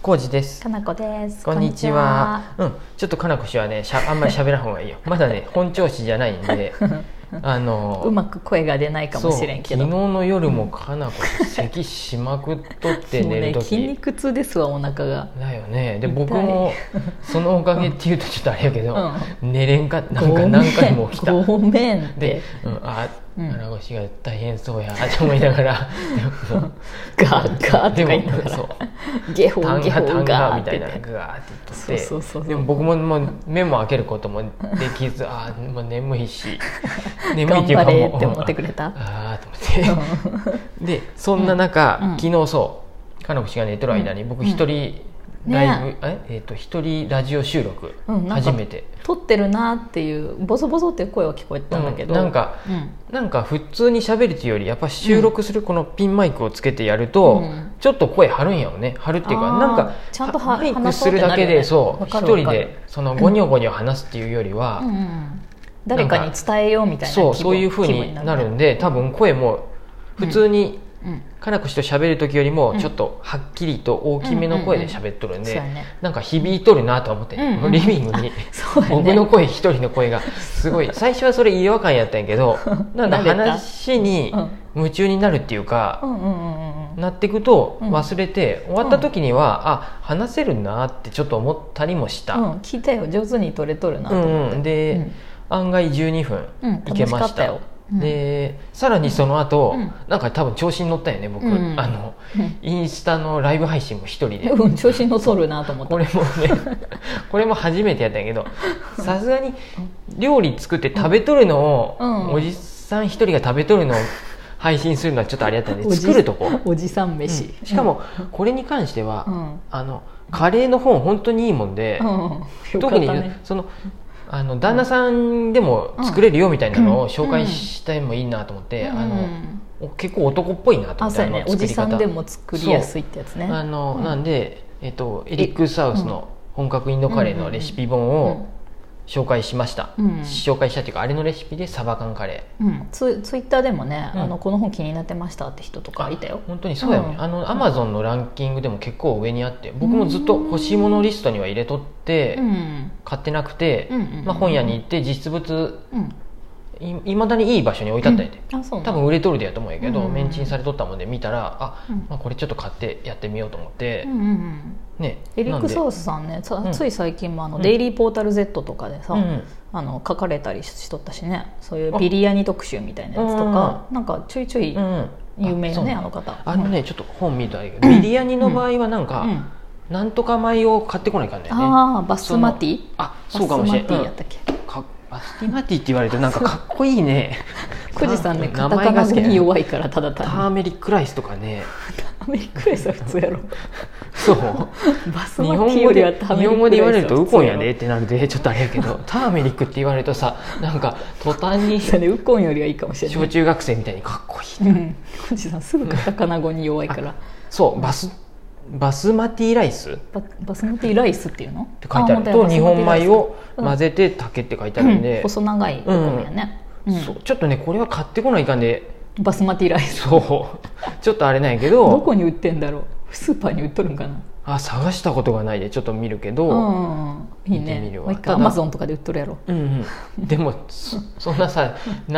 浩二です。 かなこです。 こんにちは。ちょっとかなこ氏はね、あんまり喋らん方がいいよ。まだね、本調子じゃないんでうまく声が出ないかもしれんけど、 昨日の夜もかなこ氏咳しまくっとって寝るとき、 もうね、筋肉痛ですわ、お腹が。 だよね。で僕もそのおかげっていうとちょっとあれやけど、寝れんかなんか何回も起きた。 ごめんってで、腹越しが大変そうやと思いながらガーガーとか言いながらゲホゲホガーみたいなガーって言って、でも僕も目も開けることもできず、もう眠いし、眠いっていうかもう頑張れって思ってくれた。 と思ってでそんな中、昨日そうかなこ氏が寝てる間に僕一人ライブ、一人ラジオ収録、初めて撮ってるなっていうボソボソっていう声は聞こえてたんだけど、 なんか普通に喋るというよりやっぱ収録するこのピンマイクをつけてやると、ちょっと声張るんやろね。張るっていうか、なんかちゃんとマイクするだけでそう一人でそのゴニョゴニョ話すっていうよりは、 誰かに伝えようみたいなそういう風になるんで、多分声も普通にかなこ氏と喋る時よりもちょっとはっきりと大きめの声で喋っとるんで、なんか響いとるなと思って、リビングに僕の声一人の声がすごい、最初はそれ違和感やったんやけど、なんだ話に夢中になるっていうか、なっていくと忘れて、終わった時には話せるなってちょっと思ったりもした。 聞いたよ、上手に撮れとるなと思って。 で案外12分いけました。でさらにその後、なんか多分調子に乗ったよね僕、インスタのライブ配信も一人で、 調子に乗っとるなと思って、 これも初めてやったんやけど、さすがに料理作って食べとるのを、おじさん一人が食べとるのを配信するのはちょっとあれやったんで、作るとこおじさん飯、 しかもこれに関しては、カレーの本本当にいいもんで、特にその旦那さんでも作れるよみたいなのを紹介してもいいなと思って、結構男っぽいなと思って、 おじさんでも作りやすいってやつね。 なんで、エリック・サウスの本格インドカレーのレシピ本を紹介しました。紹介したっていうか、あれのレシピでサバ缶カレー、 ツイッターでもね、この本気になってましたって人とかいたよ。 本当にそうやね。アマゾンのランキングでも結構上にあって、僕もずっと欲しいものリストには入れとって買ってなくて、本屋に行って実物いまだにいい場所に置いてあったんやで、多分売れとるでやと思うんやけど、メンチンされとったもんで見たら、これちょっと買ってやってみようと思って、 エリック・サウスさんね、つい最近もデイリーポータル Z とかでさ、書かれたりしとったしね、そういうビリヤニ特集みたいなやつとか、なんかちょいちょい有名よね、あの方。 ちょっと本見たけど、ビリヤニの場合はなんかなんとか米を買ってこないかんだよね。 バスマティ、 そうかもしれない。バスティマティって言われるとなんかかっこいいね。 久慈さんね、カタカナ語に弱いから、ただ単にターメリックライスとかね。 ターメリックライスは普通やろ。 そうバスマティよりはターメリックライスは普通やろ。 日本語で言われるとウコンやでってなるでちょっとあれやけど、ターメリックって言われるとさ、なんか途端にウコンよりはいいかもしれない。 小中学生みたいにかっこいい。 久慈さんすぐカタカナ語に弱いから。 そう、バスマティライス、 バスマティライスっていうのって書いてあると、日本米を混ぜて炊けって書いてあるんで、 細長いお米やね。 ちょっとねこれは買ってこないかんで、 バスマティライス、 そうちょっとあれなんやけど、 どこに売ってんだろう、スーパーに売っとるんかな。 探したことがないでちょっと見るけど、 いいね。アマゾンとかで売っとるやろ。 でもそんなさ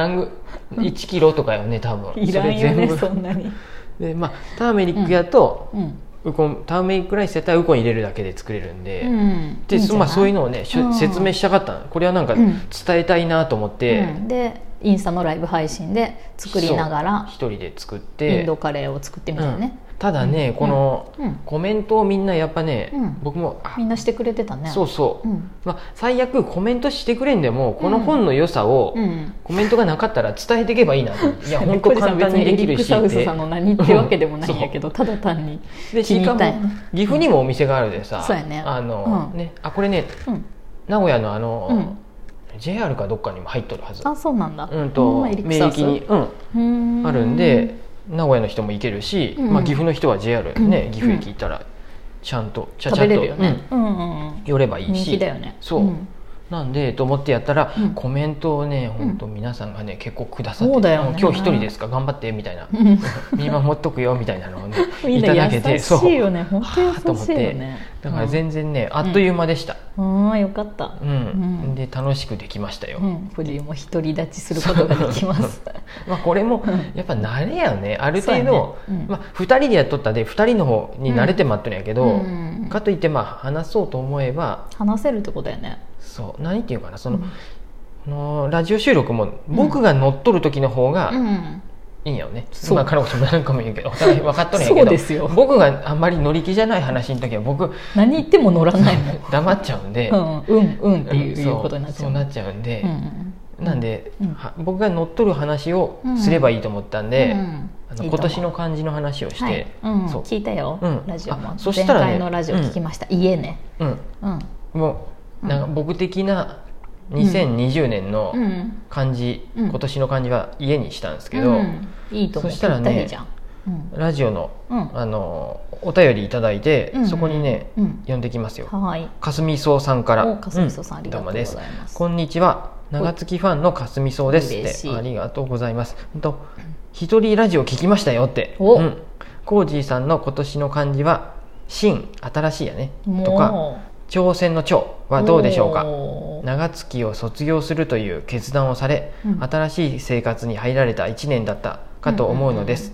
1キロとかよね多分。 いらんよねそんなに。 でターメリックやと、ターメリックライスやったらウコン入れるだけで作れるんで、そういうのをね説明したかったの。これはなんか伝えたいなと思って、 でインスタのライブ配信で作りながら一人で作ってインドカレーを作ってみたよね。 ただね、このコメントをみんなやっぱね、僕もみんなしてくれてたね。 最悪コメントしてくれんでも、この本の良さをコメントがなかったら伝えていけばいいなと。いや本当簡単にできるし、エリック・サウスさんの何ってわけでもないんやけど、ただ単に気に入ったんやね。 岐阜にもお店があるでさ、 そうやね。 これね、名古屋のJR かどっかにも入っとるはず。 そうなんだ。 名駅にあるんで、名古屋の人も行けるし、岐阜の人は JR ね、岐阜駅行ったらちゃんと食べれるよね。 寄ればいいし、 人気だよね。 そうなんでと思ってやったら、コメントをね本当皆さんがね結構くださって、今日一人ですか頑張ってみたいな、見守っとくよみたいなのをねいただけて、 優しいよね、本当優しいよね。 だから全然ねあっという間でした。 ああよかった。 で楽しくできましたよ。 藤井も独り立ちすることができます。 まあこれもやっぱ慣れやね、ある程度、まあ2人でやっとったで2人の方に慣れてまっとるんやけど、かといってまあ話そうと思えば話せるってことやね。 そう何ていうかな、そのラジオ収録も僕が乗っとる時の方がいいんやよね。まあ彼女も何かも言うけどお互い分かっとるんやけど、僕があんまり乗り気じゃない話の時は僕何言っても乗らないもん。 黙っちゃうんで、 っていうことになっちゃう。 そうなっちゃうんで、なんで僕が乗っとる話をすればいいと思ったんで、今年の漢字の話をして、 聞いたよ、ラジオも。 そしたらね、 前回のラジオ聞きました。家ね。 もうなんか僕的な2020年の漢字、今年の漢字は家にしたんですけど、 いいと思う。 そしたらね、ラジオのお便りいただいて、そこにね読んできますよ。かすみそうさんから。 かすみそうさんありがとうございます。 こんにちは、長月ファンのかすみそうですって。ありがとうございます。一人ラジオ聞きましたよって。コージーさんの今年の漢字は新、新しいやねとか挑戦の挑はどうでしょうか。長月を卒業するという決断をされ、新しい生活に入られた1年だったかと思うのですって。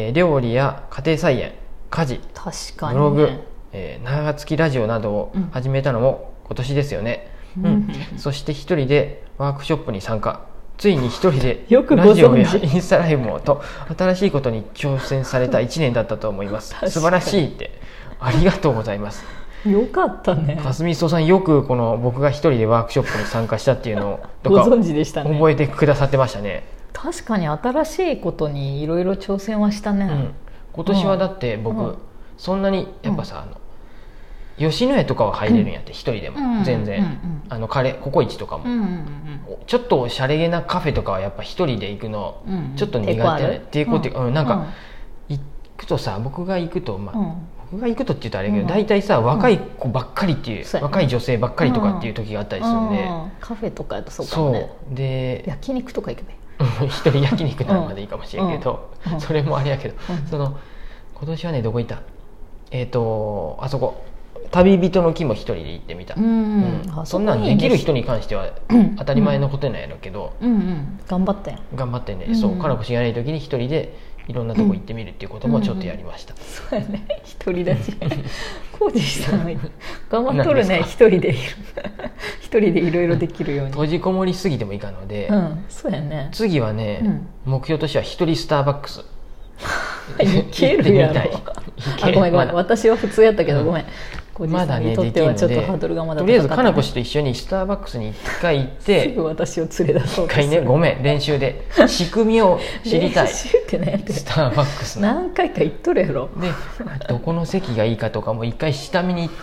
料理や家庭菜園、家事、ブログ、長月ラジオなどを始めたのも今年ですよね。そして一人でワークショップに参加、ついに一人でラジオやインスタライブもと新しいことに挑戦された1年だったと思います。素晴らしいって、ありがとうございます。 よかったね。 かすみそうさんよくこの僕が一人でワークショップに参加したっていうのをご存知でしたね。 覚えてくださってましたね。 確かに新しいことにいろいろ挑戦はしたね。 今年はだって僕、そんなにやっぱさ、吉野家とかは入れるんやって、一人でも全然、ココイチとかも、ちょっとおしゃれげなカフェとかはやっぱ一人で行くのちょっと苦手な抵抗っていうか、なんか行くとさ、僕が行くと僕が行くとって言うとあれだけど、大体さ若い子ばっかりっていう、若い女性ばっかりとかっていう時があったりするんで、 カフェとかだとそうかもね。で焼肉とか行くね。 一人焼肉ならまでいいかもしれんけど、それもあれやけど、今年はねどこ行った、あそこ旅人の木も一人で行ってみた。そんなんできる人に関しては当たり前のことなんやろうけど、頑張ったよ。頑張ってね。そうかなこしがない時に一人でいろんなとこ行ってみるっていうこともちょっとやりました。 そうやね、独り立ち。コージさん頑張っとるね。一人でいろいろできるように。 閉じこもりすぎてもいかんので、 そうやね。 次はね、目標としては一人スターバックスいけるやろ。ごめん私は普通やったけどごめん。 まだねできるので、とりあえずかなこ氏と一緒にスターバックスに1回行ってすぐ私を連れ出そうとする。 1回ね、ごめん練習で仕組みを知りたい。 練習ってね、 スターバックスの何回か行っとるやろ。 でどこの席がいいかとかも1回下見に行って、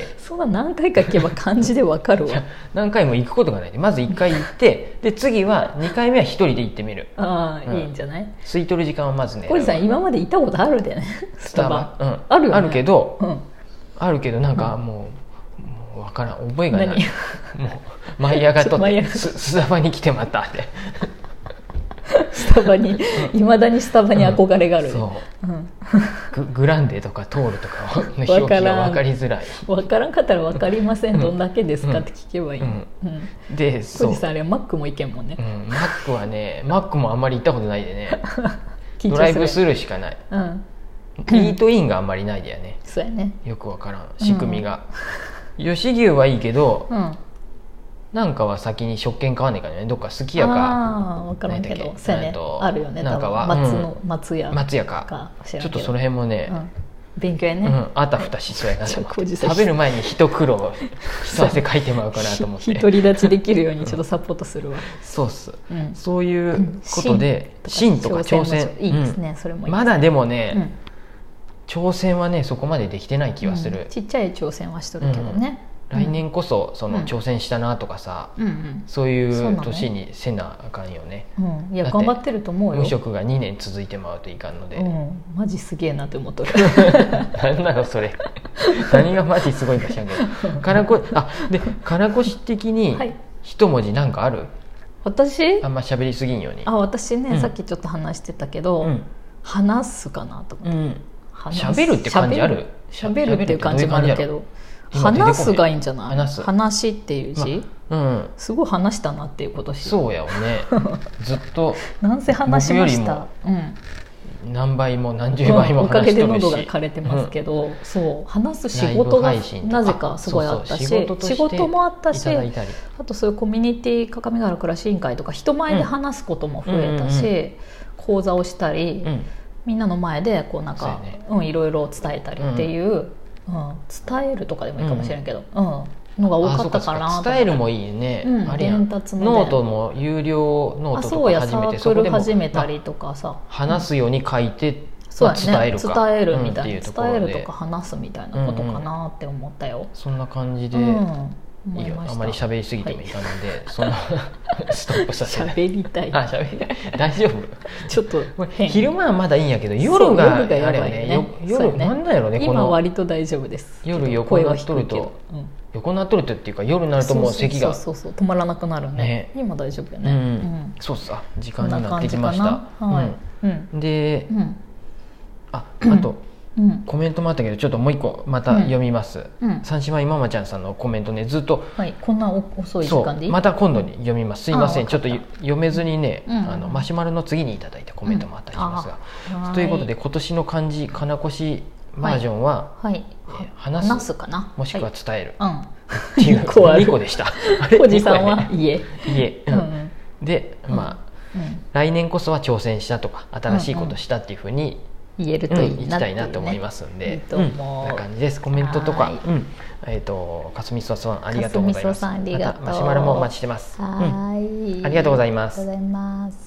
そんな何回か行けば漢字で分かるわ。 何回も行くことがないで、まず1回行ってで次は2回目は1人で行ってみる。 いいんじゃない。 空いとる時間をまずね。 小路さん今まで行ったことあるでね、 スタバ。 あるよね。 あるけど、なんかもう分からん、覚えがない。もう舞い上がっとってスタバに来てまったってスタバにいまだにスタバに憧れがある。 グランデとかトールとかの表記が分かりづらい。 分からんかったら分かりません、どんだけですかって聞けばいい。 で小路さんあれマックも行けんもんね。 マックはね、マックもあんまり行ったことないでねドライブスルーしかない。イートインがあんまりないでやね。 そうやね。 よくわからん仕組みが。吉牛はいいけど、なんかは先に食券買わねえかね。どっかすき家か分からんけど、そうやね、あるよね。 なんかは松屋かちょっとその辺もね勉強やね。 あたふたしそうやなと思って、食べる前に一苦労一汗かいてまうかなと思って、 独り立ちできるようにちょっとサポートするわ。 そうっす、そういうことで新とか挑戦いいですね。それもいい。 まだでもね、挑戦はねそこまでできてない気がする。 ちっちゃい挑戦はしとるけどね。 来年こそその挑戦したなとかさ、そういう年にせなあかんよね。 いや頑張ってると思うよ。 無職が2年続いてまうといかんので、 マジすげえなって思っとる。 なんなのそれ何がマジすごいか知らんけど金越的に一文字なんかある？ 私あんま喋りすぎんように。 私ね、さっきちょっと話してたけど、話すかなと思って、 喋るって感じある？ 喋るっていう感じもあるけど、話すがいいんじゃない？話っていう字、すごい話したなっていうことし。 そうやよねずっとなんせ話しました。 何倍も何十倍もおかげで喉が枯れてますけど、そう話す仕事がなぜかすごいあったし、仕事もあったし、あとそういうコミュニティ各務原暮らし委員会とか人前で話すことも増えたし、講座をしたり、みんなの前でこうなんかいろいろ伝えたりっていう、伝えるとかでもいいかもしれんけど、のが多かったかな。 伝えるもいいね。伝達のノートも有料ノートとか始めて、 そこでも始めたりとかさ、 話すように書いて伝えるか、 伝えるみたいな、伝えるとか話すみたいなことかなって思ったよ。 そんな感じでいいよ。あまり喋りすぎてもいかないので、そのストップさせて。 喋りたい。 喋りたい。大丈夫。 ちょっと昼間はまだいいんやけど、夜があれよね。夜なんなんやろね。 今割と大丈夫です。 夜横なっとると。横なっとるっていうか夜になるともう咳が止まらなくなるね。今大丈夫よね。 そうさ、時間になってきました。で、あとコメントもあったけど、ちょっともう一個また読みます。三姉妹ママちゃんさんのコメントね、ずっとこんな遅い時間でいい？ また今度に読みます。すいません、ちょっと読めずにね、マシュマロの次にいただいたコメントもあったりしますが、ということで今年の漢字金越バージョンは話すかな、もしくは伝えるっていう2個でした。 おじさんは家で、まあ来年こそは挑戦したとか新しいことしたっていうふうに言えるといいな、いきたいなと思いますんで、こんな感じです。コメントとかかすみそさんありがとうございます。またマシュマロもお待ちしてます。ありがとうございます。